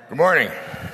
Good morning.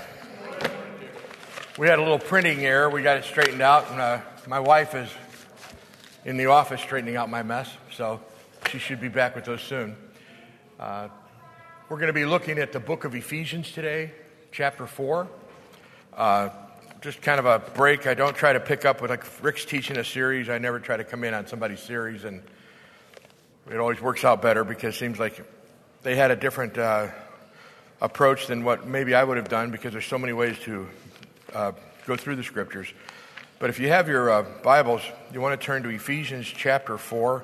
We had a little printing error. We got it straightened out, and my wife is in the office straightening out my mess, so she should be back with us soon. We're going to be looking at the book of Ephesians today, chapter 4. Just kind of a break. I don't try to pick up with, like, Rick's teaching a series. I never try to come in on somebody's series, and it always works out better because it seems like they had a different approach than what maybe I would have done, because there's so many ways to go through the scriptures. But if you have your Bibles, you want to turn to Ephesians chapter 4.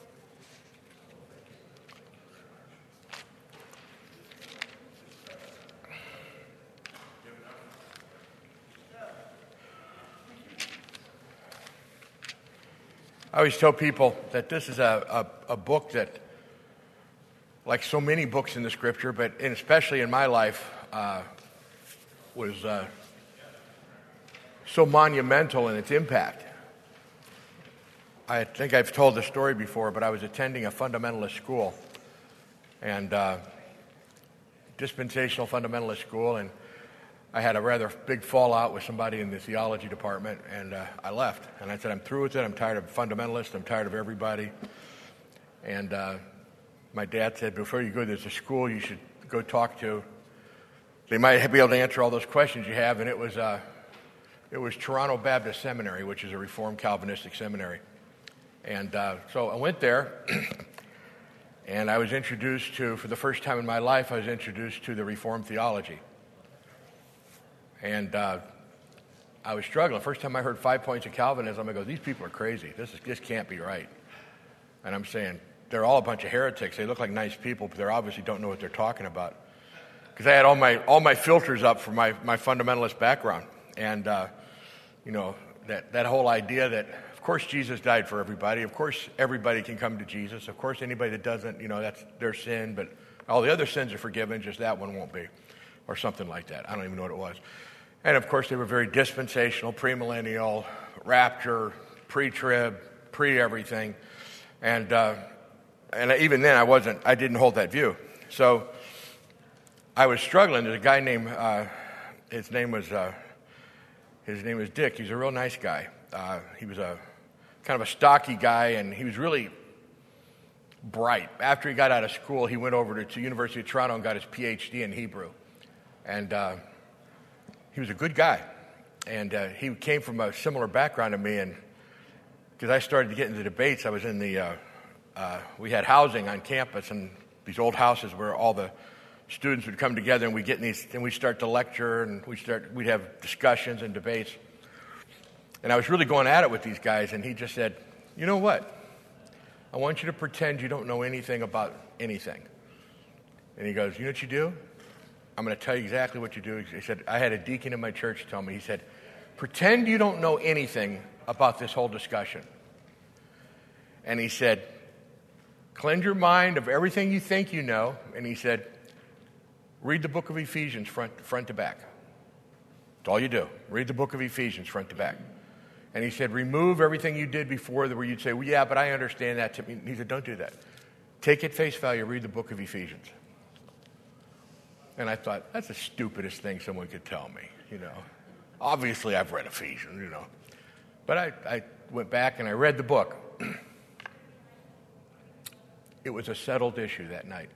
I always tell people that this is a book that, like so many books in the scripture, and especially in my life, was so monumental in its impact. I think I've told the story before, but I was attending a fundamentalist school, and dispensational fundamentalist school, and I had a rather big fallout with somebody in the theology department, and I left. And I said, I'm through with it. I'm tired of fundamentalists. I'm tired of everybody. And my dad said, before you go, there's a school you should go talk to. They might be able to answer all those questions you have. And it was Toronto Baptist Seminary, which is a Reformed Calvinistic seminary. And so I went there, and I was introduced to, for the first time in my life, I was introduced to the Reformed theology. And I was struggling. First time I heard 5 points of Calvinism, I go, these people are crazy. This can't be right. And I'm saying, they're all a bunch of heretics. They look like nice people, but they obviously don't know what they're talking about. Because I had all my filters up for my fundamentalist background. And, that whole idea that, of course, Jesus died for everybody. Of course, everybody can come to Jesus. Of course, anybody that doesn't, that's their sin. But all the other sins are forgiven, just that one won't be. Or something like that. I don't even know what it was. And, of course, they were very dispensational, premillennial, rapture, pre-trib, pre-everything. And even then, I didn't hold that view. So I was struggling. There's a guy named, his name was Dick. He's a real nice guy. He was a kind of a stocky guy, and he was really bright. After he got out of school, he went over to University of Toronto and got his PhD in Hebrew. And he was a good guy. And he came from a similar background to me. And because I started to get into debates, I was in we had housing on campus, and these old houses where all the students would come together, and we'd get in these, and we'd start to lecture, and we'd have discussions and debates. And I was really going at it with these guys, and he just said, you know what? I want you to pretend you don't know anything about anything. And he goes, you know what you do? I'm going to tell you exactly what you do. He said, I had a deacon in my church tell me, he said, pretend you don't know anything about this whole discussion. And he said, cleanse your mind of everything you think you know. And he said, read the book of Ephesians front to back. That's all you do. Read the book of Ephesians front to back. And he said, remove everything you did before where you'd say, well, yeah, but I understand that. He said, don't do that. Take it face value, read the book of Ephesians. And I thought, that's the stupidest thing someone could tell me, Obviously, I've read Ephesians, But I went back and I read the book. It was a settled issue that night.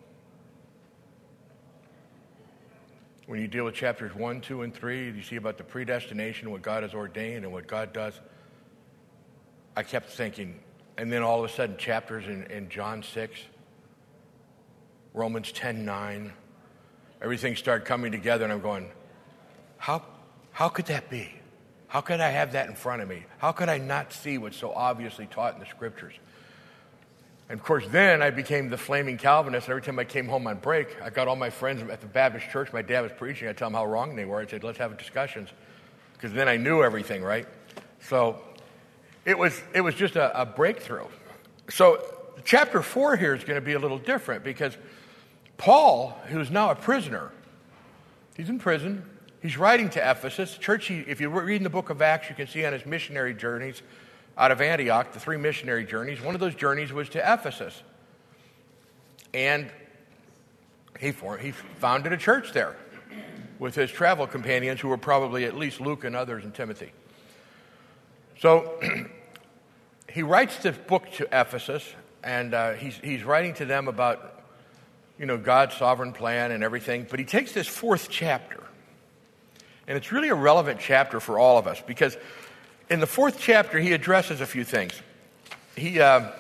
When you deal with chapters 1, 2, and 3, you see about the predestination, what God has ordained and what God does. I kept thinking, and then all of a sudden chapters in John 6, Romans 10:9, everything started coming together, and I'm going, how could that be? How could I have that in front of me? How could I not see what's so obviously taught in the scriptures? And, of course, then I became the flaming Calvinist. Every time I came home on break, I got all my friends at the Baptist church. My dad was preaching. I'd tell them how wrong they were. I said, let's have discussions. Because then I knew everything, right? So it was just a breakthrough. So chapter 4 here is going to be a little different because Paul, who's now a prisoner, he's in prison. He's writing to Ephesus. Church, if you read in the book of Acts, you can see on his missionary journeys out of Antioch, the 3 missionary journeys, one of those journeys was to Ephesus. And he founded a church there. with his travel companions, who were probably at least Luke and others and Timothy. So he writes this book to Ephesus, and he's writing to them about, God's sovereign plan and everything. But he takes this fourth chapter, and it's really a relevant chapter for all of us, because in the fourth chapter he addresses a few things. He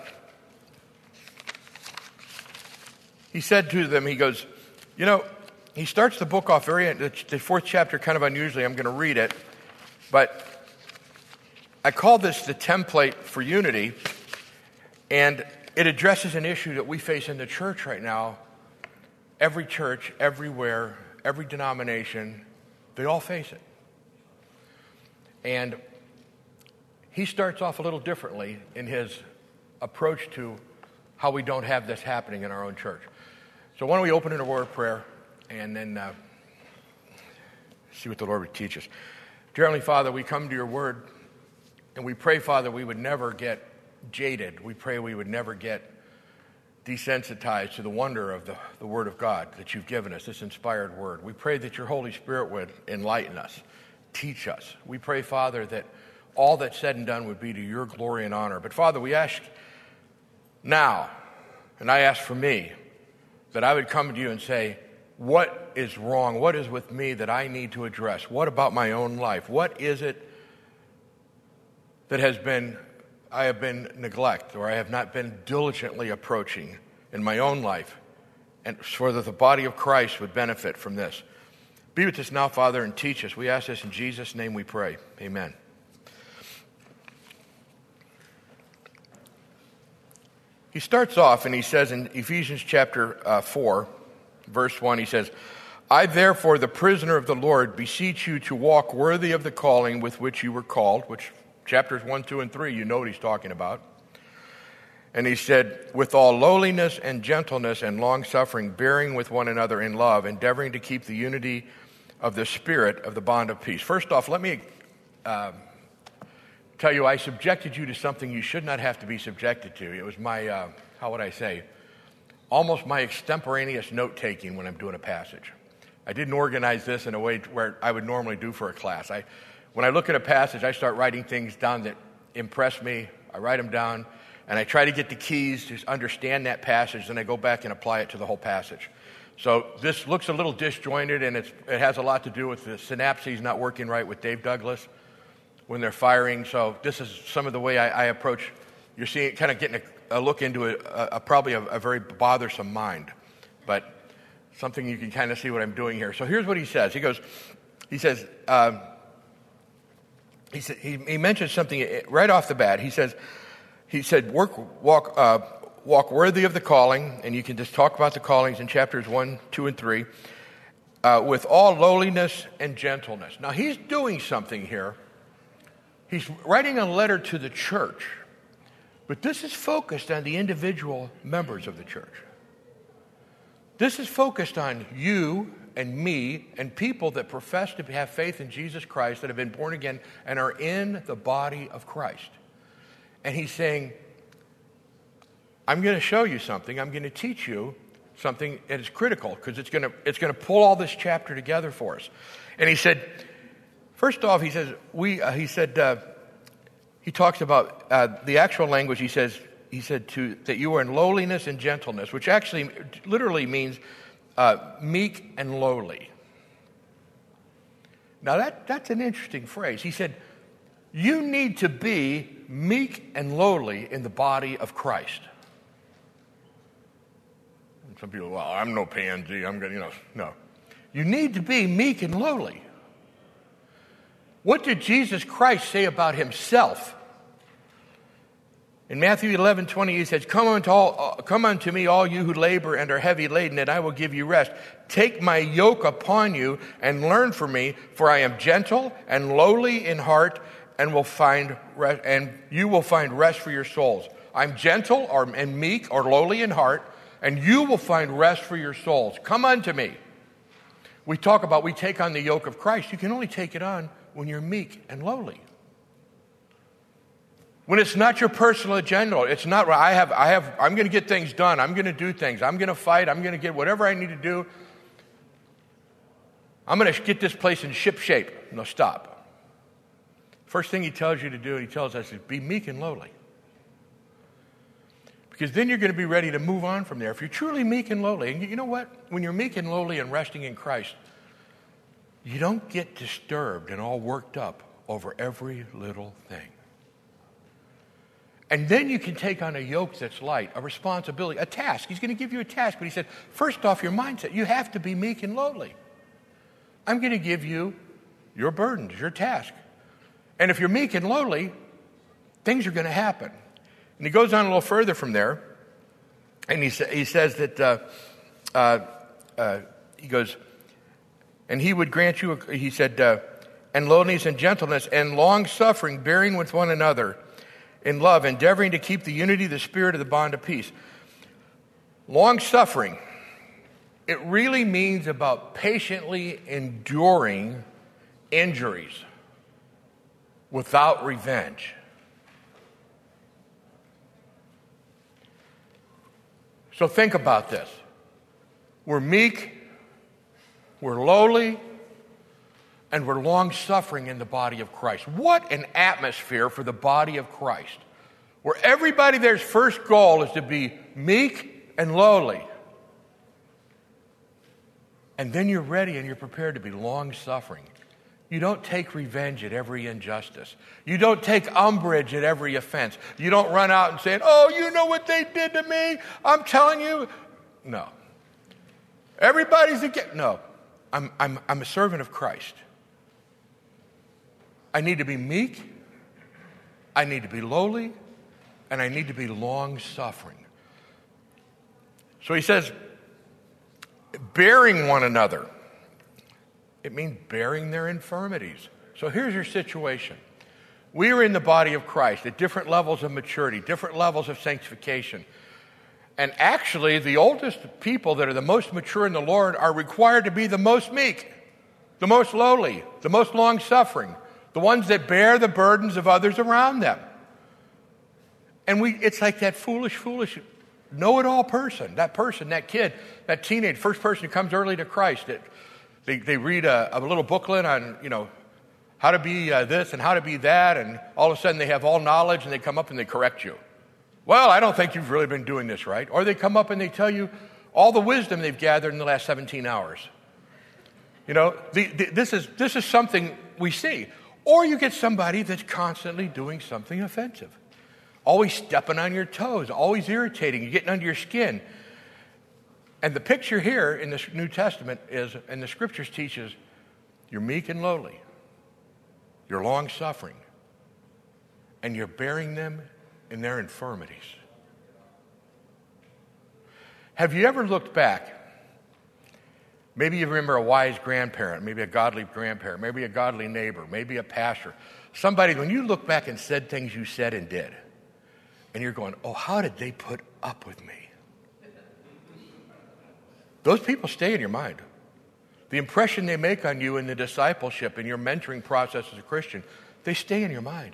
said to them, he goes, he starts the book off the fourth chapter kind of unusually. I'm going to read it, but I call this the template for unity, and it addresses an issue that we face in the church right now. Every church, everywhere, every denomination, they all face it. And he starts off a little differently in his approach to how we don't have this happening in our own church. So why don't we open in a word of prayer and then see what the Lord would teach us. Dear Heavenly Father, we come to your word, and we pray, Father, we would never get jaded. We pray we would never get desensitized to the wonder of the word of God that you've given us, this inspired word. We pray that your Holy Spirit would enlighten us, teach us. We pray, Father, that all that's said and done would be to your glory and honor. But Father, we ask now, and I ask for me, that I would come to you and say, what is wrong? What is with me that I need to address? What about my own life? What is it that I have been neglect, or I have not been diligently approaching in my own life, and so that the body of Christ would benefit from this? Be with us now, Father, and teach us. We ask this in Jesus' name we pray. Amen. He starts off and he says in Ephesians chapter 4, verse 1, he says, I therefore, the prisoner of the Lord, beseech you to walk worthy of the calling with which you were called, which chapters 1, 2, and 3, you know what he's talking about. And he said, with all lowliness and gentleness and long-suffering, bearing with one another in love, endeavoring to keep the unity of the Spirit of the bond of peace. First off, let me tell you, I subjected you to something you should not have to be subjected to. It was my, almost my extemporaneous note-taking when I'm doing a passage. I didn't organize this in a way where I would normally do for a class. When I look at a passage, I start writing things down that impress me. I write them down, and I try to get the keys to understand that passage, then I go back and apply it to the whole passage. So this looks a little disjointed, and it has a lot to do with the synapses not working right with Dave Douglas when they're firing. So this is some of the way I approach. You're seeing, kind of getting a look into probably a very bothersome mind, but something you can kind of see what I'm doing here. So here's what he says. He mentions something right off the bat. He said, walk worthy of the calling, and you can just talk about the callings in chapters 1, 2, and 3, with all lowliness and gentleness. Now, he's doing something here. He's writing a letter to the church, but this is focused on the individual members of the church. This is focused on you and me and people that profess to have faith in Jesus Christ, that have been born again and are in the body of Christ. And he's saying, I'm going to show you something. I'm going to teach you something that is critical, because it's going to pull all this chapter together for us. And he said, first off, he talks about the actual language. He said that you are in lowliness and gentleness, which actually literally means meek and lowly. Now that's an interesting phrase. He said, you need to be meek and lowly in the body of Christ. And some people, well, I'm no pansy. I'm going to, no. You need to be meek and lowly. What did Jesus Christ say about himself? In Matthew 11:20, he says, Come unto me, all you who labor and are heavy laden, and I will give you rest. Take my yoke upon you and learn from me, for I am gentle and lowly in heart, and you will find rest for your souls. I'm gentle and meek or lowly in heart, and you will find rest for your souls. Come unto me. We take on the yoke of Christ. You can only take it on when you're meek and lowly. When it's not your personal agenda, it's not, I'm going to get things done. I'm going to do things. I'm going to fight. I'm going to get whatever I need to do. I'm going to get this place in ship shape. No, stop. First thing he tells you to do, and he tells us, is be meek and lowly. Because then you're going to be ready to move on from there. If you're truly meek and lowly, and you know what? When you're meek and lowly and resting in Christ, you don't get disturbed and all worked up over every little thing. And then you can take on a yoke that's light, a responsibility, a task. He's going to give you a task, but he said, first off, your mindset. You have to be meek and lowly. I'm going to give you your burdens, your task. And if you're meek and lowly, things are going to happen. And he goes on a little further from there, and he says that, he goes, and he would grant you, he said, and lowliness and gentleness and long-suffering, bearing with one another in love, endeavoring to keep the unity of the Spirit of the bond of peace. Long-suffering, it really means about patiently enduring injuries without revenge. So think about this. We're meek, we're lowly, and we're long-suffering in the body of Christ. What an atmosphere for the body of Christ, where everybody there's first goal is to be meek and lowly. And then you're ready and you're prepared to be long-suffering. You don't take revenge at every injustice. You don't take umbrage at every offense. You don't run out and say, oh, you know what they did to me? I'm telling you. No. Everybody's against. No. I'm a servant of Christ. I need to be meek. I need to be lowly. And I need to be long-suffering. So he says, bearing one another. It means bearing their infirmities. So here's your situation. We are in the body of Christ at different levels of maturity, different levels of sanctification. And actually, the oldest people that are the most mature in the Lord are required to be the most meek, the most lowly, the most long-suffering, the ones that bear the burdens of others around them. And it's like that foolish, know-it-all person, that kid, that teenage, first person who comes early to Christ. They read a little booklet on, how to be this and how to be that, and all of a sudden they have all knowledge and they come up and they correct you. Well, I don't think you've really been doing this right. Or they come up and they tell you all the wisdom they've gathered in the last 17 hours. This is something we see. Or you get somebody that's constantly doing something offensive. Always stepping on your toes, always irritating you, getting under your skin. And the picture here in the New Testament is, and the Scriptures teaches, you're meek and lowly. You're long-suffering. And you're bearing them in their infirmities. Have you ever looked back? Maybe you remember a wise grandparent, maybe a godly grandparent, maybe a godly neighbor, maybe a pastor. Somebody, when you look back and said things you said and did, and you're going, oh, how did they put up with me? Those people stay in your mind. The impression they make on you in the discipleship, in your mentoring process as a Christian, they stay in your mind.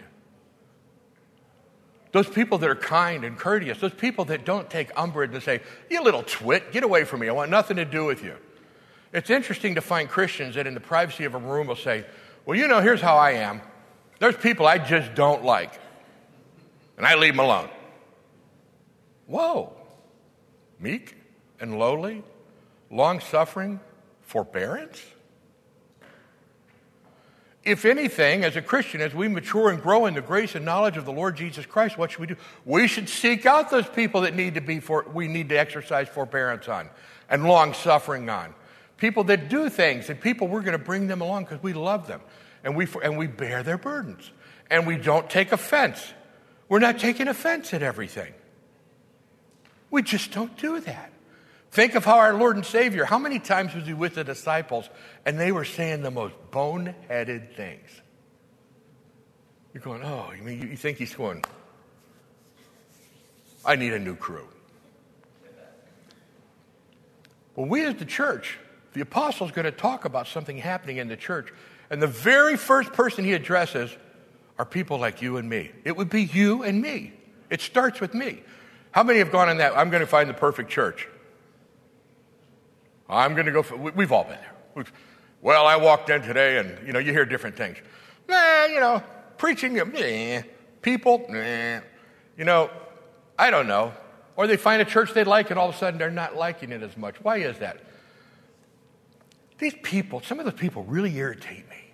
Those people that are kind and courteous, those people that don't take umbrage and say, you little twit, get away from me, I want nothing to do with you. It's interesting to find Christians that in the privacy of a room will say, well, here's how I am. There's people I just don't like. And I leave them alone. Whoa. Meek and lowly, long-suffering, forbearance? If anything, as a Christian, as we mature and grow in the grace and knowledge of the Lord Jesus Christ, what should we do? We should seek out those people that we need to exercise forbearance on and long-suffering on. People that do things, and people we're going to bring them along because we love them. And we bear their burdens. And we don't take offense. We're not taking offense at everything. We just don't do that. Think of how our Lord and Savior, how many times was he with the disciples and they were saying the most boneheaded things? You're going, oh, you think he's going, I need a new crew. Well, we as the church, the apostle's going to talk about something happening in the church. And the very first person he addresses are people like you and me. It would be you and me. It starts with me. How many have gone on that? I'm going to find the perfect church. I'm going to go. We've all been there. Well, I walked in today and, you hear different things. Preaching, people, I don't know. Or they find a church they like and all of a sudden they're not liking it as much. Why is that? These people, some of the people really irritate me.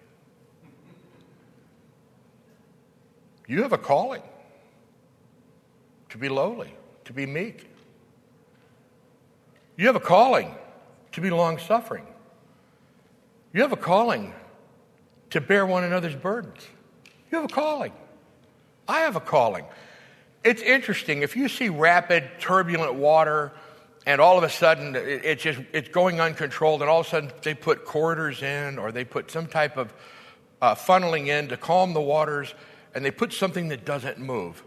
You have a calling to be lowly, to be meek. You have a calling to be long-suffering. You have a calling to bear one another's burdens. You have a calling. I have a calling. It's interesting. If you see rapid, turbulent water, and all of a sudden it's going uncontrolled, and all of a sudden they put corridors in, or they put some type of funneling in to calm the waters, and they put something that doesn't move,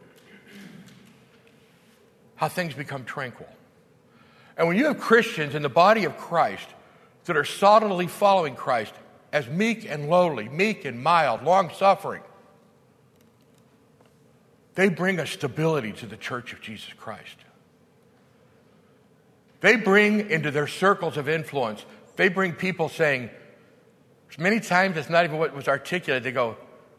how things become tranquil. And when you have Christians in the body of Christ that are solidly following Christ as meek and lowly, meek and mild, long-suffering, they bring a stability to the church of Jesus Christ. They bring into their circles of influence, they bring people saying, many times it's not even what was articulated, they go,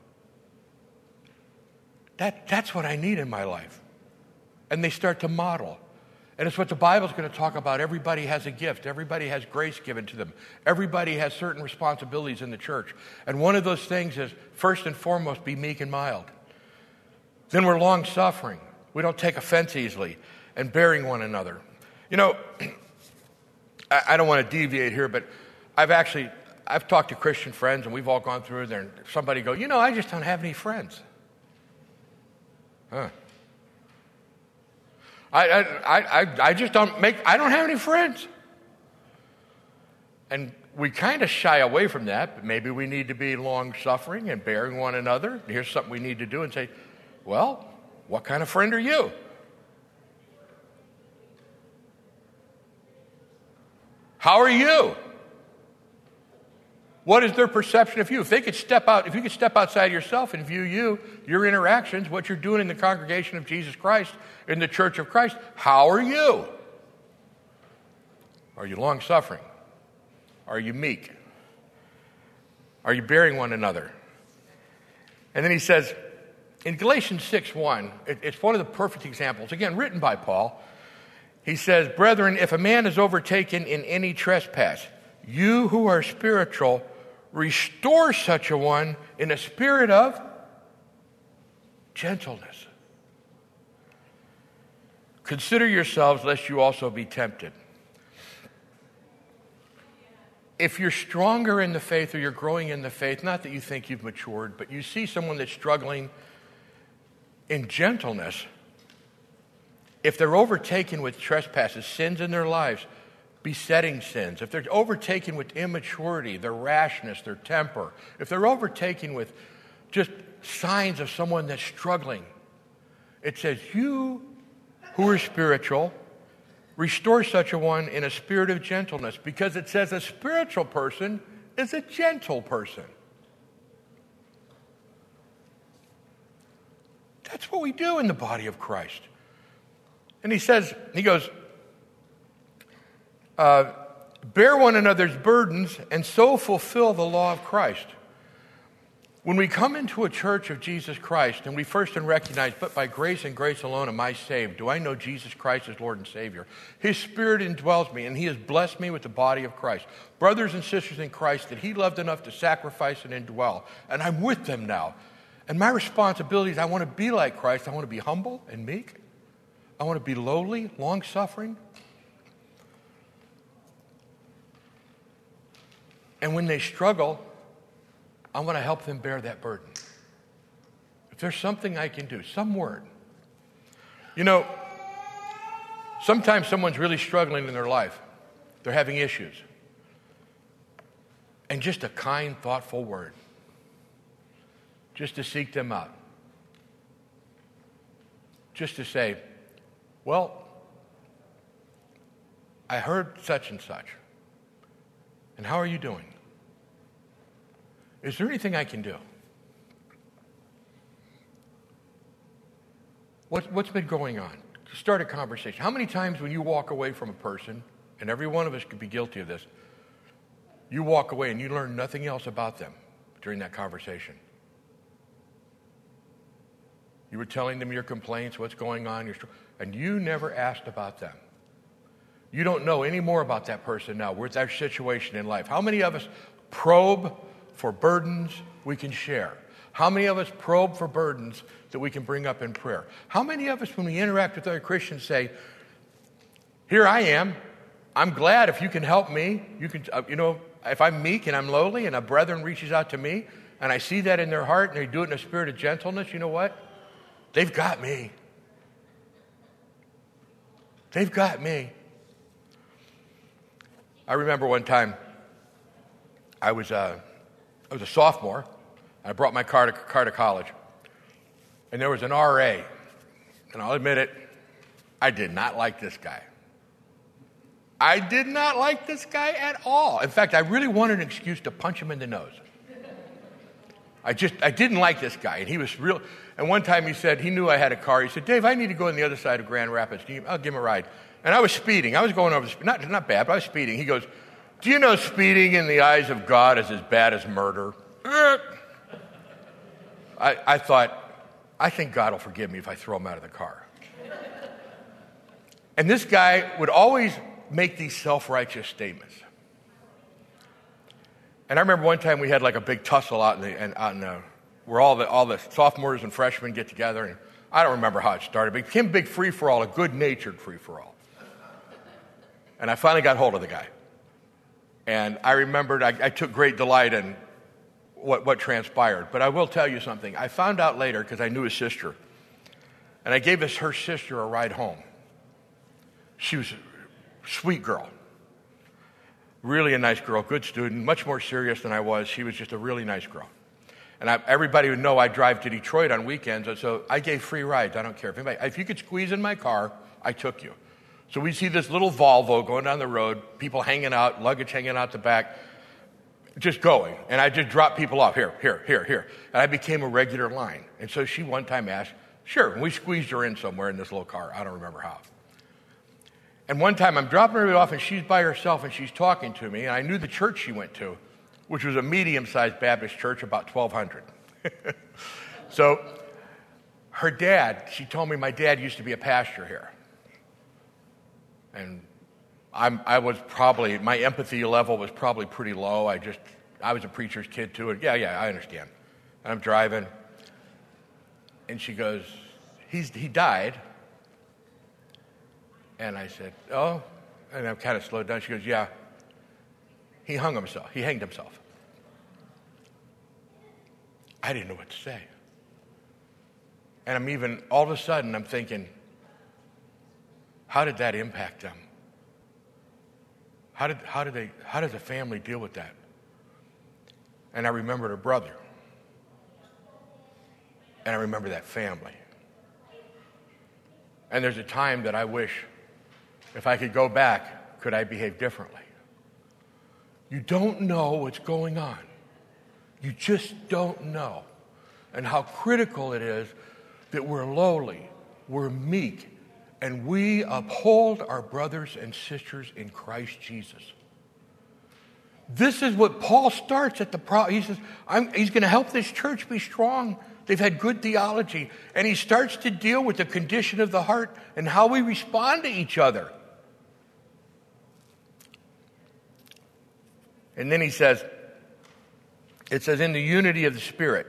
that's what I need in my life. And they start to model. And it's what the Bible's going to talk about. Everybody has a gift. Everybody has grace given to them. Everybody has certain responsibilities in the church. And one of those things is, first and foremost, be meek and mild. Then we're long-suffering. We don't take offense easily, and bearing one another. I don't want to deviate here, but I've talked to Christian friends, and we've all gone through there, and somebody go, I just don't have any friends. Huh. I don't have any friends. And we kind of shy away from that, but maybe we need to be long-suffering and bearing one another. Here's something we need to do and say, well, what kind of friend are you? How are you? What is their perception of you? If you could step outside yourself and view your interactions, what you're doing in the congregation of Jesus Christ, in the church of Christ, how are you? Are you long-suffering? Are you meek? Are you bearing one another? And then he says, in Galatians 6:1, it's one of the perfect examples, again, written by Paul. He says, brethren, if a man is overtaken in any trespass, you who are spiritual, restore such a one in a spirit of gentleness. Consider yourselves, lest you also be tempted. If you're stronger in the faith or you're growing in the faith, not that you think you've matured, but you see someone that's struggling in gentleness, if they're overtaken with trespasses, sins in their lives, besetting sins, if they're overtaken with immaturity, their rashness, their temper, if they're overtaken with just signs of someone that's struggling, it says, you who are spiritual, restore such a one in a spirit of gentleness, because it says a spiritual person is a gentle person. That's what we do in the body of Christ. And he goes, bear one another's burdens and so fulfill the law of Christ. When we come into a church of Jesus Christ and we first recognize, but by grace and grace alone am I saved. Do I know Jesus Christ as Lord and Savior? His Spirit indwells me and He has blessed me with the body of Christ. Brothers and sisters in Christ that He loved enough to sacrifice and indwell. And I'm with them now. And my responsibility is I want to be like Christ. I want to be humble and meek. I want to be lowly, long-suffering. And when they struggle, I want to help them bear that burden. If there's something I can do, some word. Sometimes someone's really struggling in their life. They're having issues. And just a kind, thoughtful word. Just to seek them out. Just to say, well, I heard such and such. And how are you doing? Is there anything I can do? What's been going on? Start a conversation. How many times when you walk away from a person, and every one of us could be guilty of this, You walk away and you learn nothing else about them during that conversation. You were telling them your complaints, what's going on, and you never asked about them. You don't know any more about that person now, with their situation in life. How many of us probe for burdens we can share? How many of us probe for burdens that we can bring up in prayer? How many of us, when we interact with other Christians, say, here I am. I'm glad if you can help me. You can, if I'm meek and I'm lowly and a brethren reaches out to me and I see that in their heart and they do it in a spirit of gentleness, you know what? They've got me. They've got me. I remember one time I was a sophomore. I brought my car to college. And there was an RA. And I'll admit it, I did not like this guy. I did not like this guy at all. In fact, I really wanted an excuse to punch him in the nose. I didn't like this guy. And he was real. And one time he knew I had a car. He said, Dave, I need to go on the other side of Grand Rapids. I'll give him a ride. And I was speeding. I was going over, not bad, but I was speeding. He goes, do you know speeding in the eyes of God is as bad as murder? I thought, I think God will forgive me if I throw him out of the car. And this guy would always make these self-righteous statements. And I remember one time we had like a big tussle out where all the sophomores and freshmen get together. And I don't remember how it started, but it became a big free-for-all, a good-natured free-for-all. And I finally got hold of the guy. And I remembered I took great delight in what transpired. But I will tell you something. I found out later, because I knew his sister, and I gave her sister a ride home. She was a sweet girl. Really a nice girl, good student, much more serious than I was. She was just a really nice girl. And everybody would know I drive to Detroit on weekends, and so I gave free rides. I don't care. If you could squeeze in my car, I took you. So we see this little Volvo going down the road, people hanging out, luggage hanging out the back, just going. And I just dropped people off, here. And I became a regular line. And so she one time asked, sure, and we squeezed her in somewhere in this little car. I don't remember how. And one time I'm dropping her off and she's by herself and she's talking to me. And I knew the church she went to, which was a medium-sized Baptist church, about 1,200. So her dad, she told me my dad used to be a pastor here. And I was probably, my empathy level was probably pretty low. I was a preacher's kid too. And yeah, I understand. And I'm driving. And she goes, he died. And I said, oh, and I kind of slowed down. She goes, yeah, he hanged himself. I didn't know what to say. And all of a sudden, I'm thinking, how did that impact them? How did the family deal with that? And I remembered her brother. And I remember that family. And there's a time that I wish, if I could go back, could I behave differently? You don't know what's going on. You just don't know. And how critical it is that we're lowly, we're meek, and we uphold our brothers and sisters in Christ Jesus. This is what Paul starts at the problem. He says, he's going to help this church be strong. They've had good theology. And he starts to deal with the condition of the heart and how we respond to each other. And then it says, in the unity of the Spirit.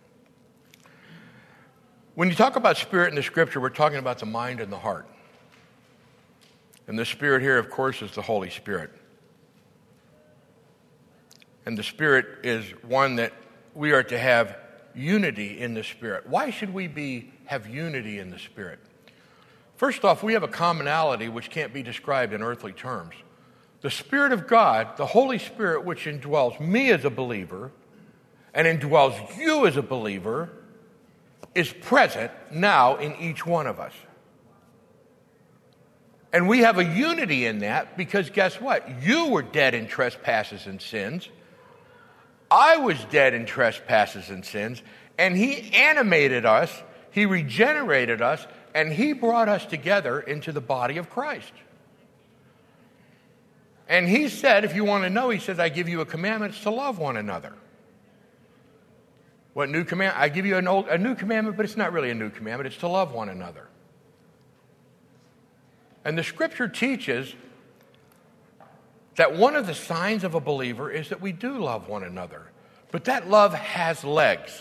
When you talk about spirit in the Scripture, we're talking about the mind and the heart. And the Spirit here, of course, is the Holy Spirit. And the Spirit is one that we are to have unity in the Spirit. Why should we have unity in the Spirit? First off, we have a commonality which can't be described in earthly terms. The Spirit of God, the Holy Spirit, which indwells me as a believer and indwells you as a believer, is present now in each one of us. And we have a unity in that because guess what? You were dead in trespasses and sins. I was dead in trespasses and sins. And he animated us, he regenerated us, and he brought us together into the body of Christ. And he said, if you want to know, he says, I give you a commandment, it's to love one another. What new commandment? I give you a new commandment, but it's not really a new commandment. It's to love one another. And the scripture teaches that one of the signs of a believer is that we do love one another. But that love has legs.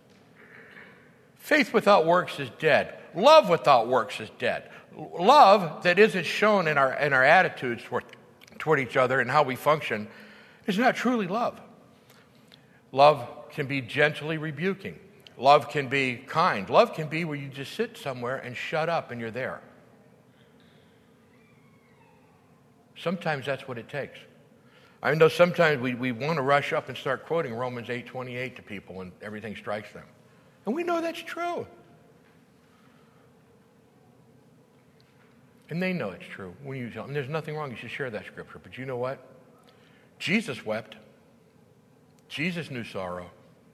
Faith without works is dead. Love without works is dead. Love that isn't shown in our attitudes toward each other and how we function is not truly love. Love can be gently rebuking. Love can be kind. Love can be where you just sit somewhere and shut up and you're there. Sometimes that's what it takes. I know sometimes we want to rush up and start quoting Romans 8:28 to people when everything strikes them. And we know that's true. And they know it's true. When you tell them, there's nothing wrong, you should share that scripture. But you know what? Jesus wept. Jesus knew sorrow.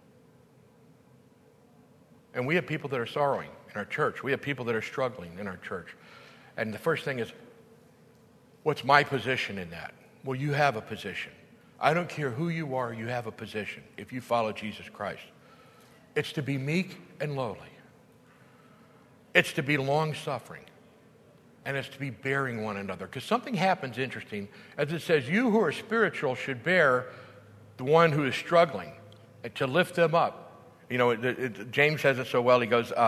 And we have people that are sorrowing in our church. We have people that are struggling in our church. And the first thing is, what's my position in that? Well, you have a position. I don't care who you are, you have a position if you follow Jesus Christ. It's to be meek and lowly. It's to be long-suffering. And it's to be bearing one another. Because something happens interesting, as it says, you who are spiritual should bear the one who is struggling, and to lift them up. You know, James says it so well. He goes,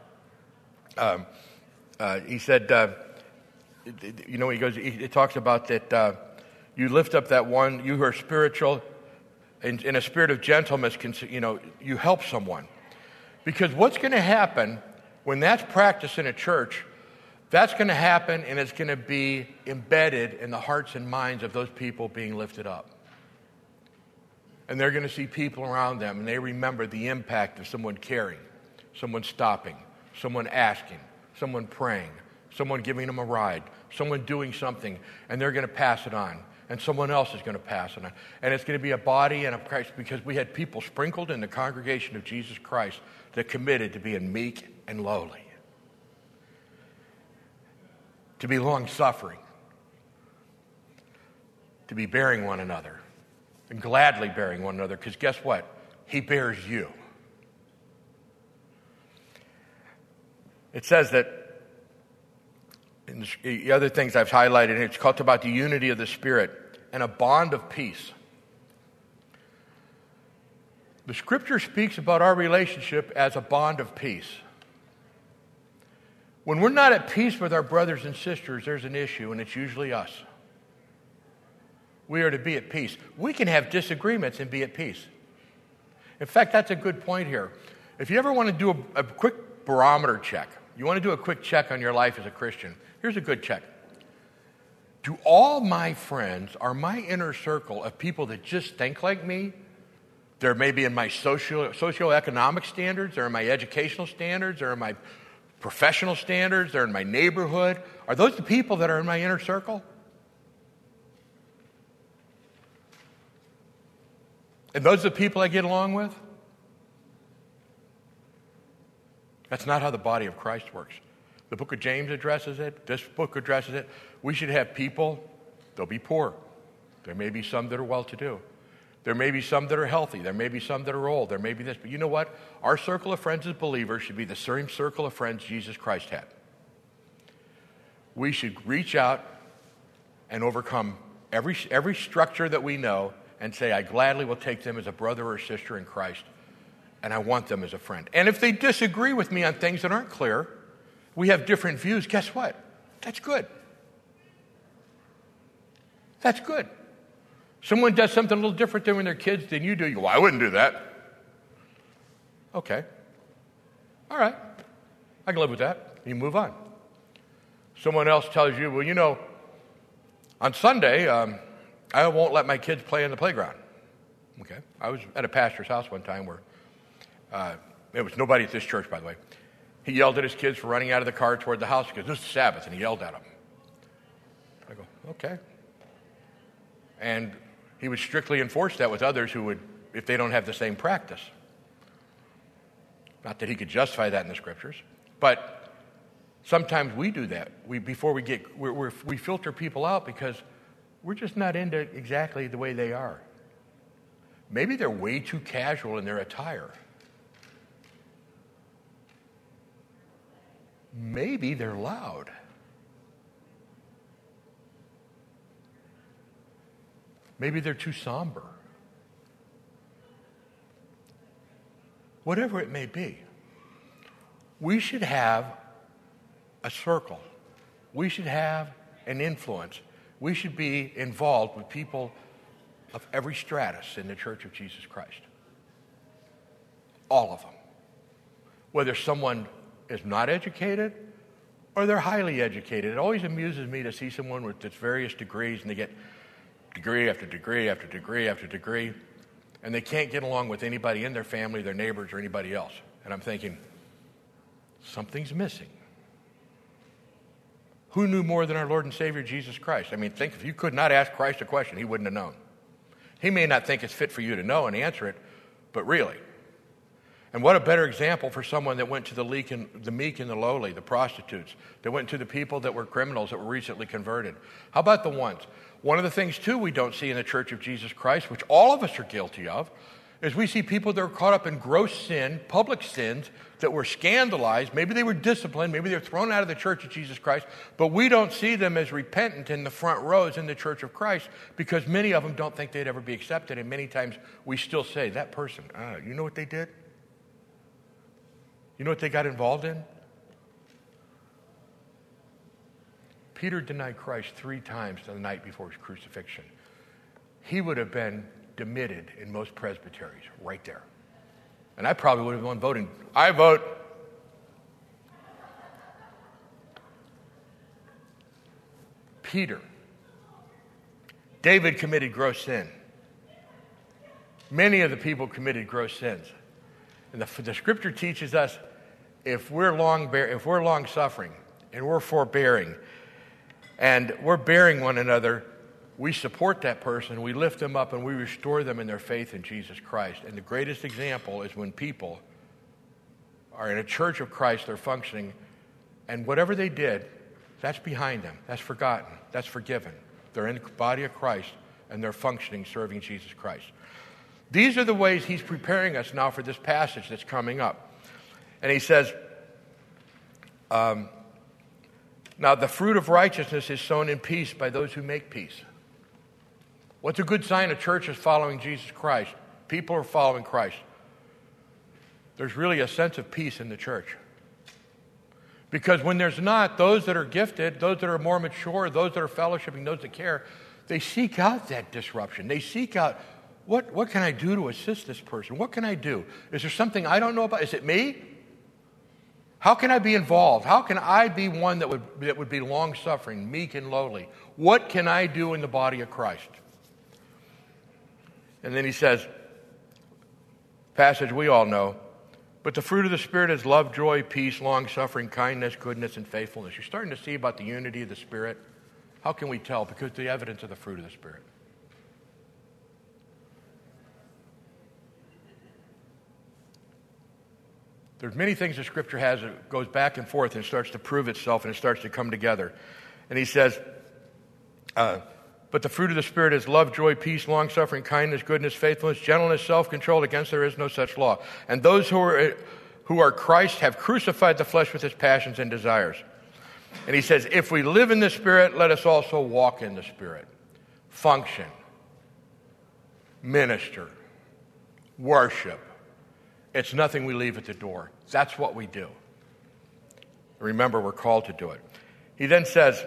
he said, you know, it talks about that you lift up that one, you who are spiritual, in a spirit of gentleness, you help someone. Because what's going to happen when that's practiced in a church, that's going to happen and it's going to be embedded in the hearts and minds of those people being lifted up. And they're going to see people around them and they remember the impact of someone caring, someone stopping, someone asking, someone praying, someone giving them a ride, someone doing something, and they're going to pass it on. And someone else is going to pass it on. And it's going to be a body and a Christ, because we had people sprinkled in the congregation of Jesus Christ that committed to being meek and lowly, to be long-suffering, to be bearing one another, and gladly bearing one another, because guess what? He bears you. It says that, in the other things I've highlighted, it's talked about the unity of the Spirit and a bond of peace. The Scripture speaks about our relationship as a bond of peace. When we're not at peace with our brothers and sisters, there's an issue, and it's usually us. We are to be at peace. We can have disagreements and be at peace. In fact, that's a good point here. If you ever want to do a quick barometer check, you want to do a quick check on your life as a Christian, here's a good check. Do all my friends, are my inner circle of people that just think like me? They're maybe in my socioeconomic standards, they're in my educational standards, they're in my professional standards, they're in my neighborhood. Are those the people that are in my inner circle? And those are the people I get along with? That's not how the body of Christ works. The book of James addresses it. This book addresses it. We should have people, they'll be poor. There may be some that are well-to-do. There may be some that are healthy. There may be some that are old. There may be this. But you know what? Our circle of friends as believers should be the same circle of friends Jesus Christ had. We should reach out and overcome every structure that we know and say, I gladly will take them as a brother or sister in Christ, and I want them as a friend. And if they disagree with me on things that aren't clear, we have different views, guess what? That's good. That's good. Someone does something a little different than when they're kids than you do. You go, well, I wouldn't do that. Okay. All right. I can live with that. You move on. Someone else tells you, well, you know, on Sunday, I won't let my kids play in the playground. Okay. I was at a pastor's house one time where it was nobody at this church, by the way. He yelled at his kids for running out of the car toward the house because this is Sabbath, and he yelled at them. I go, okay. And he would strictly enforce that with others who would, if they don't have the same practice. Not that he could justify that in the Scriptures, but sometimes we do that. We filter people out because we're just not into exactly the way they are. Maybe they're way too casual in their attire. Maybe they're loud. Maybe they're too somber. Whatever it may be, we should have a circle. We should have an influence. We should be involved with people of every stratus in the Church of Jesus Christ. All of them. Whether someone is not educated or they're highly educated. It always amuses me to see someone with its various degrees, and they get degree after degree after degree after degree, and they can't get along with anybody in their family, their neighbors, or anybody else. And I'm thinking, something's missing. Who knew more than our Lord and Savior Jesus Christ? I mean, think if you could not ask Christ a question, he wouldn't have known. He may not think it's fit for you to know and answer it, but really. And what a better example for someone that went to the meek and the lowly, the prostitutes, that went to the people that were criminals that were recently converted. How about the ones? One of the things, too, we don't see in the Church of Jesus Christ, which all of us are guilty of, is we see people that are caught up in gross sin, public sins, that were scandalized. Maybe they were disciplined. Maybe they were thrown out of the Church of Jesus Christ. But we don't see them as repentant in the front rows in the Church of Christ because many of them don't think they'd ever be accepted. And many times we still say, that person, you know what they did? You know what they got involved in? Peter denied Christ 3 times the night before his crucifixion. He would have been demitted in most presbyteries right there. And I probably would have won voting. I vote. Peter. David committed gross sin. Many of the people committed gross sins. And the scripture teaches us if we're long suffering and we're forbearing and we're bearing one another, we support that person, we lift them up, and we restore them in their faith in Jesus Christ. And the greatest example is when people are in a church of Christ, they're functioning, and whatever they did, that's behind them. That's forgotten. That's forgiven. They're in the body of Christ, and they're functioning, serving Jesus Christ. These are the ways he's preparing us now for this passage that's coming up. And he says, now the fruit of righteousness is sown in peace by those who make peace. What's a good sign a church is following Jesus Christ? People are following Christ. There's really a sense of peace in the church. Because when there's not, those that are gifted, those that are more mature, those that are fellowshipping, those that care, they seek out that disruption. They seek out, what can I do to assist this person? What can I do? Is there something I don't know about? Is it me? How can I be involved? How can I be one that would be long-suffering, meek and lowly? What can I do in the body of Christ? And then he says, passage we all know, but the fruit of the Spirit is love, joy, peace, long-suffering, kindness, goodness, and faithfulness. You're starting to see about the unity of the Spirit. How can we tell? Because the evidence of the fruit of the Spirit. There's many things the Scripture has that goes back and forth and starts to prove itself and it starts to come together. And he says, but the fruit of the Spirit is love, joy, peace, long-suffering, kindness, goodness, faithfulness, gentleness, self-control. Against there is no such law. And those who are Christ have crucified the flesh with its passions and desires. And he says, if we live in the Spirit, let us also walk in the Spirit. Function. Minister. Worship. It's nothing we leave at the door. That's what we do. Remember, we're called to do it. He then says,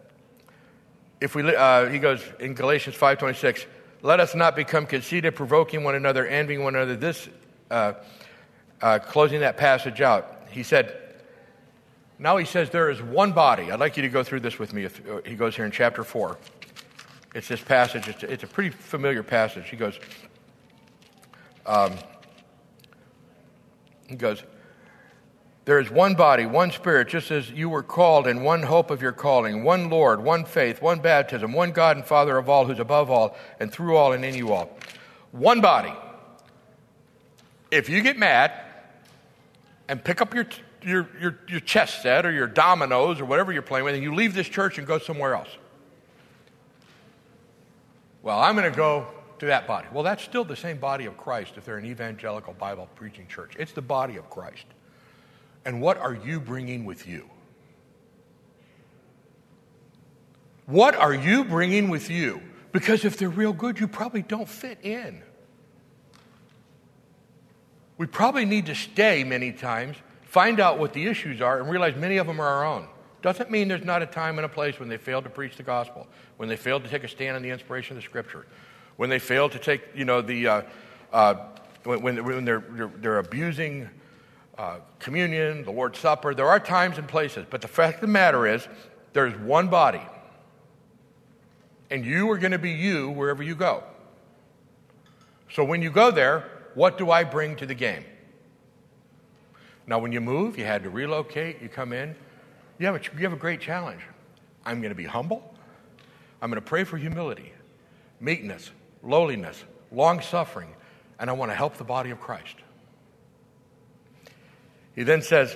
he goes in Galatians 5:26, let us not become conceited, provoking one another, envying one another. This, closing that passage out, he said, now he says there is one body. I'd like you to go through this with me. He goes here in chapter 4. It's this passage. It's a pretty familiar passage. He goes, there is one body, one Spirit, just as you were called in one hope of your calling, one Lord, one faith, one baptism, one God and Father of all, who's above all and through all and in you all. One body. If you get mad and pick up your chess set or your dominoes or whatever you're playing with and you leave this church and go somewhere else, Well, I'm going to go to that body. Well, that's still the same body of Christ if they're an evangelical Bible preaching church. It's the body of Christ. And what are you bringing with you? What are you bringing with you? Because if they're real good, you probably don't fit in. We probably need to stay many times, find out what the issues are, and realize many of them are our own. Doesn't mean there's not a time and a place when they failed to preach the gospel, when they failed to take a stand on the inspiration of the Scripture, when they failed to take, when they're abusing communion, the Lord's Supper. There are times and places, but the fact of the matter is, there's one body, and you are going to be you wherever you go. So when you go there, what do I bring to the game? Now, when you move, you had to relocate, you come in, you have a great challenge. I'm going to be humble. I'm going to pray for humility, meekness, lowliness, long-suffering, and I want to help the body of Christ. He then says,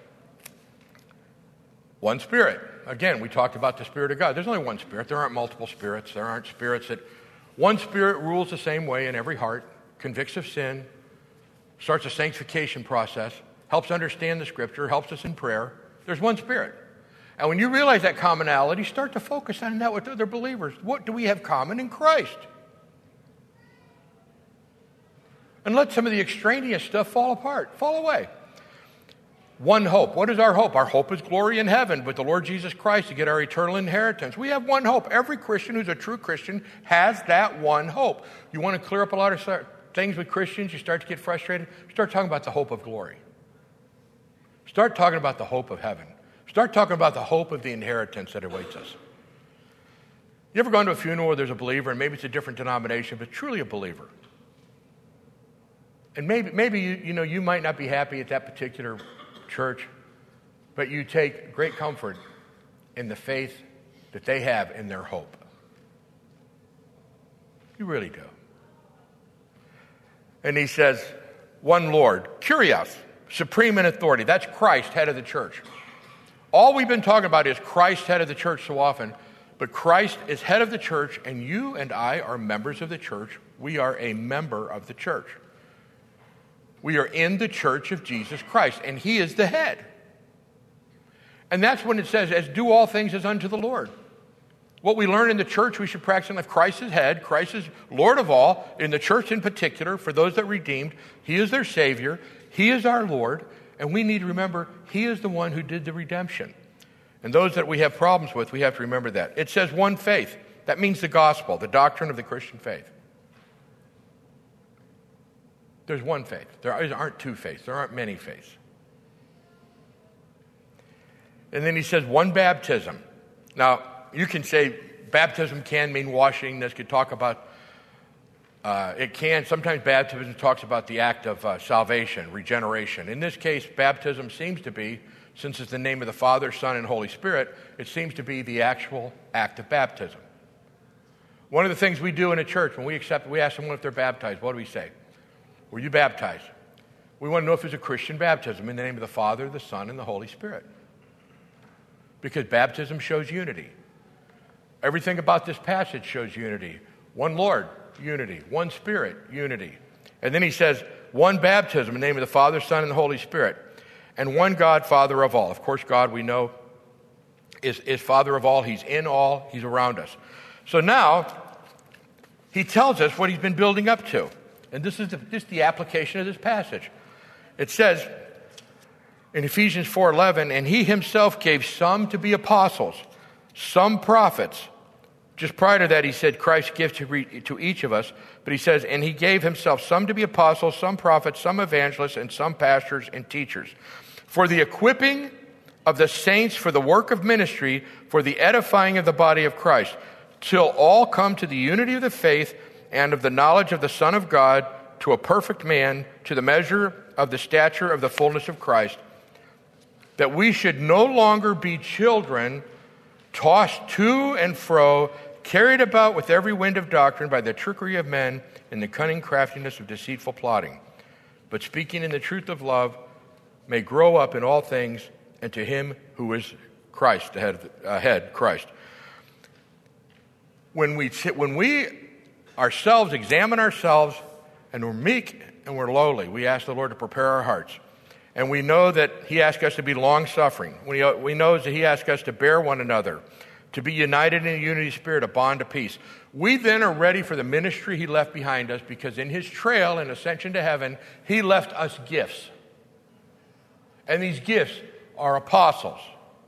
one Spirit. Again, we talked about the Spirit of God. There's only one Spirit. There aren't multiple spirits. There aren't spirits that... One Spirit rules the same way in every heart, convicts of sin, starts a sanctification process, helps understand the Scripture, helps us in prayer. There's one Spirit. And when you realize that commonality, start to focus on that with other believers. What do we have common in Christ? And let some of the extraneous stuff fall away. One hope. What is our hope? Our hope is glory in heaven with the Lord Jesus Christ to get our eternal inheritance. We have one hope. Every Christian who's a true Christian has that one hope. You want to clear up a lot of things with Christians, you start to get frustrated, start talking about the hope of glory. Start talking about the hope of heaven. Start talking about the hope of the inheritance that awaits us. You ever gone to a funeral where there's a believer, and maybe it's a different denomination, but truly a believer? And maybe you might not be happy at that particular church, but you take great comfort in the faith that they have in their hope. You really do. And he says, one Lord, Kyrios, supreme in authority. That's Christ, head of the church. All we've been talking about is Christ, head of the church so often, but Christ is head of the church, and you and I are members of the church. We are a member of the church. We are in the church of Jesus Christ, and he is the head. And that's when it says, as do all things as unto the Lord. What we learn in the church, we should practice in life. Christ is head. Christ is Lord of all. In the church in particular, for those that are redeemed, he is their Savior. He is our Lord. And we need to remember, he is the one who did the redemption. And those that we have problems with, we have to remember that. It says one faith. That means the gospel, the doctrine of the Christian faith. There's one faith. There aren't two faiths. There aren't many faiths. And then he says one baptism. Now, you can say baptism can mean washing. This could talk about, it can. Sometimes baptism talks about the act of salvation, regeneration. In this case, baptism seems to be, since it's the name of the Father, Son, and Holy Spirit, it seems to be the actual act of baptism. One of the things we do in a church, when we ask someone if they're baptized, what do we say? Were you baptized? We want to know if there's a Christian baptism in the name of the Father, the Son, and the Holy Spirit. Because baptism shows unity. Everything about this passage shows unity. One Lord, unity. One Spirit, unity. And then he says, one baptism in the name of the Father, Son, and the Holy Spirit. And one God, Father of all. Of course, God, we know, is Father of all. He's in all. He's around us. So now, he tells us what he's been building up to. And this is just the application of this passage. It says in Ephesians 4:11, and he himself gave some to be apostles, some prophets. Just prior to that, he said Christ gives to each of us. But he says, and he gave himself some to be apostles, some prophets, some evangelists, and some pastors and teachers, for the equipping of the saints for the work of ministry, for the edifying of the body of Christ, till all come to the unity of the faith and of the knowledge of the Son of God, to a perfect man, to the measure of the stature of the fullness of Christ, that we should no longer be children, tossed to and fro, carried about with every wind of doctrine by the trickery of men and the cunning craftiness of deceitful plotting, but speaking in the truth of love, may grow up in all things, and to him who is Christ, the head, Christ. When we ourselves, examine ourselves, and we're meek and we're lowly. We ask the Lord to prepare our hearts. And we know that he asks us to be long-suffering. We know that he asks us to bear one another, to be united in a unity spirit, a bond of peace. We then are ready for the ministry he left behind us, because in his trail and ascension to heaven, he left us gifts. And these gifts are apostles.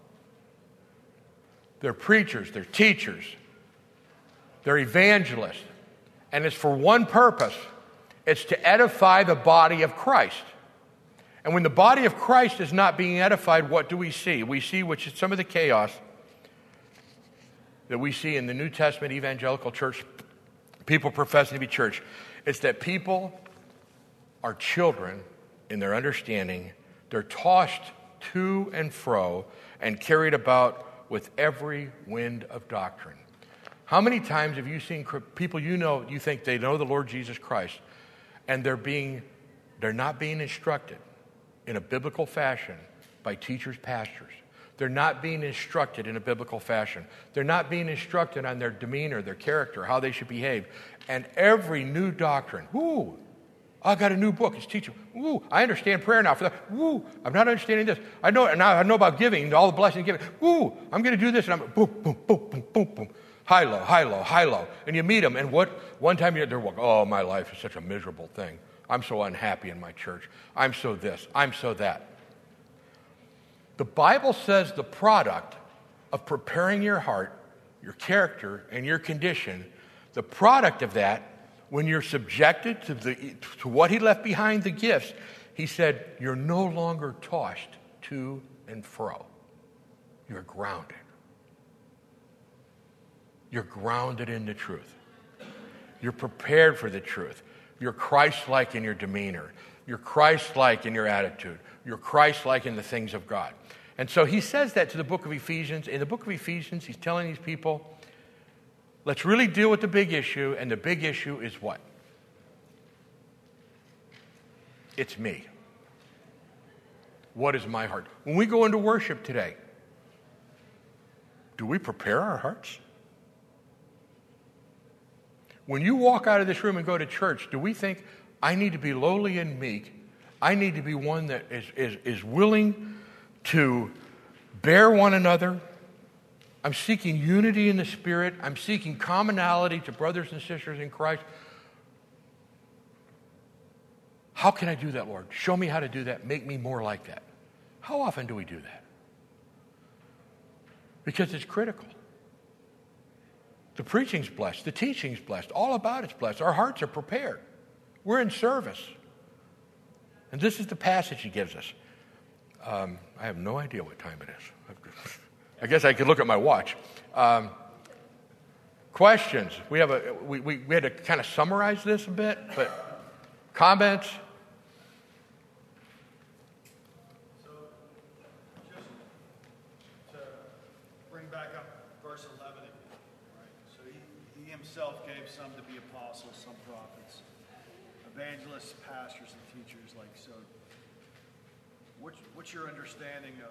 They're preachers, they're teachers, they're evangelists. And it's for one purpose. It's to edify the body of Christ. And when the body of Christ is not being edified, what do we see? We see, which is some of the chaos that we see in the New Testament evangelical church, people professing to be church. It's that people are children in their understanding. They're tossed to and fro and carried about with every wind of doctrine. How many times have you seen people you think they know the Lord Jesus Christ, and they're not being instructed in a biblical fashion by teachers, pastors. They're not being instructed in a biblical fashion. They're not being instructed on their demeanor, their character, how they should behave. And every new doctrine, I got a new book, it's teaching. I understand prayer now. For that, I'm not understanding this. I know about giving, all the blessings given. I'm going to do this, and I'm boom, boom, boom, boom, boom, boom. High, low, high, low, high, low. And you meet them, and one time they're like, my life is such a miserable thing. I'm so unhappy in my church. I'm so this. I'm so that. The Bible says the product of preparing your heart, your character, and your condition, the product of that, when you're subjected to what he left behind, the gifts, he said, you're no longer tossed to and fro. You're grounded. You're grounded in the truth. You're prepared for the truth. You're Christ-like in your demeanor. You're Christ-like in your attitude. You're Christ-like in the things of God. And so he says that to the book of Ephesians. In the book of Ephesians, he's telling these people, let's really deal with the big issue, and the big issue is what? It's me. What is my heart? When we go into worship today, do we prepare our hearts? When you walk out of this room and go to church, do we think, I need to be lowly and meek? I need to be one that is willing to bear one another. I'm seeking unity in the Spirit. I'm seeking commonality to brothers and sisters in Christ. How can I do that, Lord? Show me how to do that. Make me more like that. How often do we do that? Because it's critical. The preaching's blessed. The teaching's blessed. All about it's blessed. Our hearts are prepared. We're in service. And this is the passage he gives us. I have no idea what time it is. I guess I could look at my watch. Questions. We had to kind of summarize this a bit, but comments? So, just to bring back up verse 11 again, right? So he himself gave some to be apostles, some prophets, evangelists, pastors, and teachers. Like so, what's your understanding of?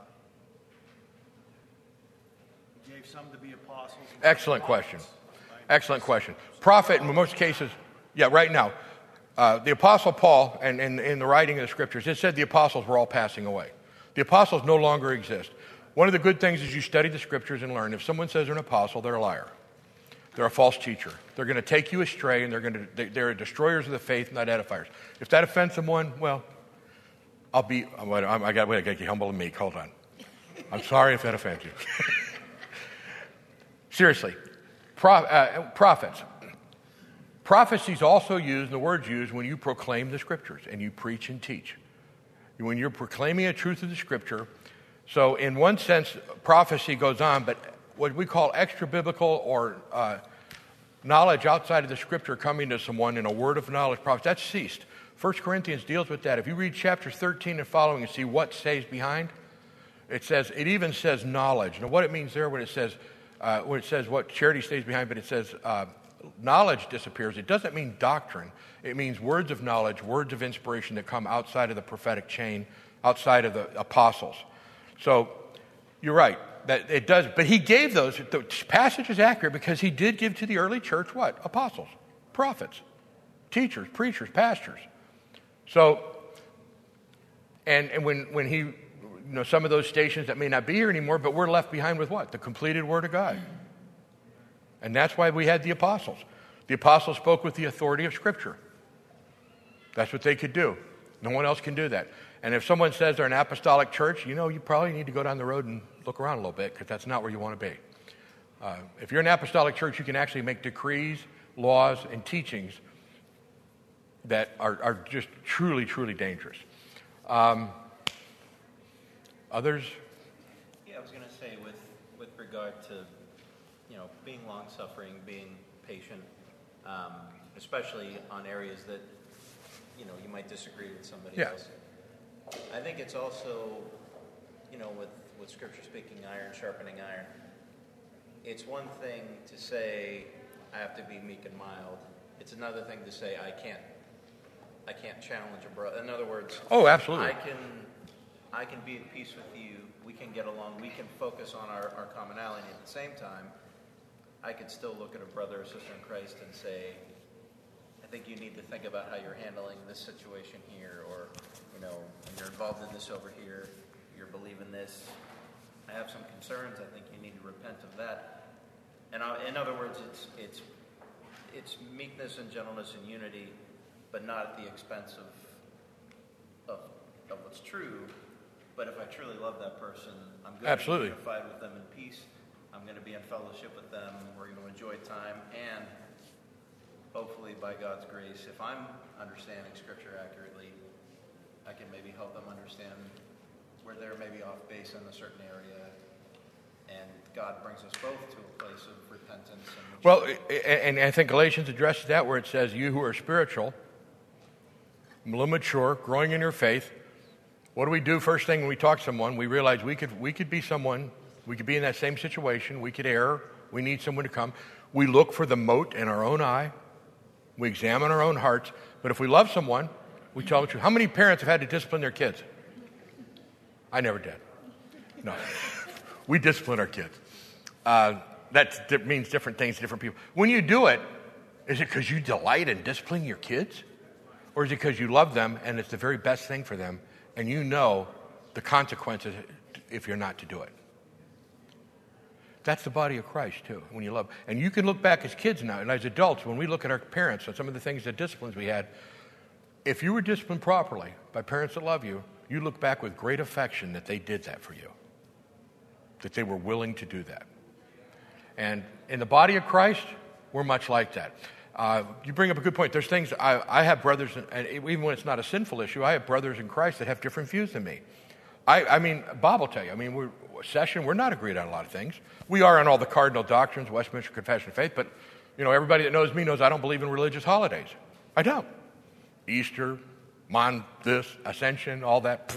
He gave some to be apostles. Excellent question. Excellent question. Prophet, in most cases, right now, the Apostle Paul, and in the writing of the Scriptures, it said the apostles were all passing away. The apostles no longer exist. One of the good things is you study the Scriptures and learn. If someone says they're an apostle, they're a liar. They're a false teacher. They're going to take you astray, and they're destroyers of the faith, not edifiers. If that offends someone, well, I got to get humble and meek. Hold on. I'm sorry if that offends you. Seriously, prophets. Prophecy is also used, the word's used when you proclaim the Scriptures and you preach and teach. When you're proclaiming a truth of the Scripture. So in one sense, prophecy goes on, but what we call extra-biblical or knowledge outside of the Scripture coming to someone in a word of knowledge, prophecy, that's ceased. 1 Corinthians deals with that. If you read chapters 13 and following and see what stays behind, it even says knowledge. Now what it means there when it says what charity stays behind, but it says knowledge disappears. It doesn't mean doctrine. It means words of knowledge, words of inspiration that come outside of the prophetic chain, outside of the apostles. So you're right, that it does. But he gave those. The passage is accurate because he did give to the early church what? Apostles. prophets, teachers, preachers, pastors. So, and when he, some of those stations that may not be here anymore, but we're left behind with what? The completed Word of God. And that's why we had the apostles. The apostles spoke with the authority of Scripture. That's what they could do. No one else can do that. And if someone says they're an apostolic church, you probably need to go down the road and look around a little bit, because that's not where you want to be. If you're an apostolic church, you can actually make decrees, laws, and teachings that are just truly, truly dangerous. Others? Yeah, I was going to say with regard to, being long-suffering, being patient, especially on areas that, you might disagree with somebody else. I think it's also, with Scripture speaking, iron sharpening iron. It's one thing to say, I have to be meek and mild. It's another thing to say, I can't challenge a brother. In other words, oh, absolutely. I can be at peace with you. We can get along. We can focus on our commonality. At the same time, I could still look at a brother or sister in Christ and say, I think you need to think about how you're handling this situation here, or, you're involved in this over here, you're believing this. I have some concerns. I think you need to repent of that. And in other words, it's meekness and gentleness and unity, but not at the expense of what's true. But if I truly love that person, I'm going to be unified with them in peace. I'm going to be in fellowship with them. We're going to enjoy time. And hopefully, by God's grace, if I'm understanding Scripture accurately, I can maybe help them understand where they're maybe off base in a certain area. And God brings us both to a place of repentance. Well, and I think Galatians addresses that, where it says, you who are spiritual, a little mature, growing in your faith. What do we do first thing when we talk to someone? We realize we could be someone, we could be in that same situation, we could err, we need someone to come. We look for the mote in our own eye. We examine our own hearts. But if we love someone, we tell them the truth. How many parents have had to discipline their kids? I never did. No. We discipline our kids. That means different things to different people. When you do it, is it because you delight in disciplining your kids? Or is it because you love them and it's the very best thing for them, and you know the consequences if you're not to do it? That's the body of Christ, too, when you love. And you can look back as kids now, and as adults, when we look at our parents and some of the things, the disciplines we had, if you were disciplined properly by parents that love you, you look back with great affection that they did that for you, that they were willing to do that. And in the body of Christ, we're much like that. You bring up a good point. There's things, I have brothers, and even when it's not a sinful issue, I have brothers in Christ that have different views than me. I mean, Bob will tell you, we're not agreed on a lot of things. We are on all the cardinal doctrines, Westminster Confession of Faith, but, everybody that knows me knows I don't believe in religious holidays. I don't. Easter, Ascension, all that.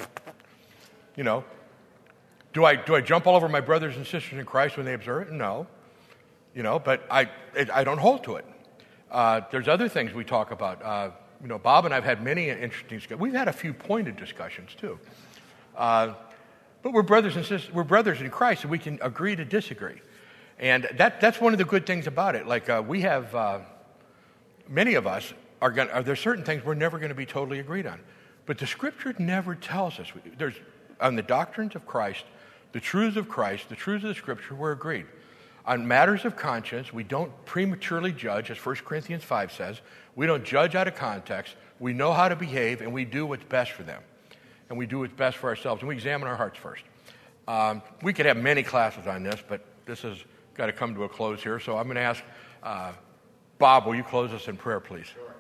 Do I jump all over my brothers and sisters in Christ when they observe it? No. But I don't hold to it. There's other things we talk about. Bob and I have had many interesting discussions. We've had a few pointed discussions, too. But we're brothers and sisters. We're brothers in Christ, and we can agree to disagree. And that's one of the good things about it. Like we have, many of us there's certain things we're never going to be totally agreed on. But the Scripture never tells us. There's on the doctrines of Christ, the truths of Christ, the truths of the Scripture, we're agreed. On matters of conscience, we don't prematurely judge, as 1 Corinthians 5 says. We don't judge out of context. We know how to behave, and we do what's best for them. And we do what's best for ourselves, and we examine our hearts first. We could have many classes on this, but this has got to come to a close here. So I'm going to ask Bob, will you close us in prayer, please? Sure.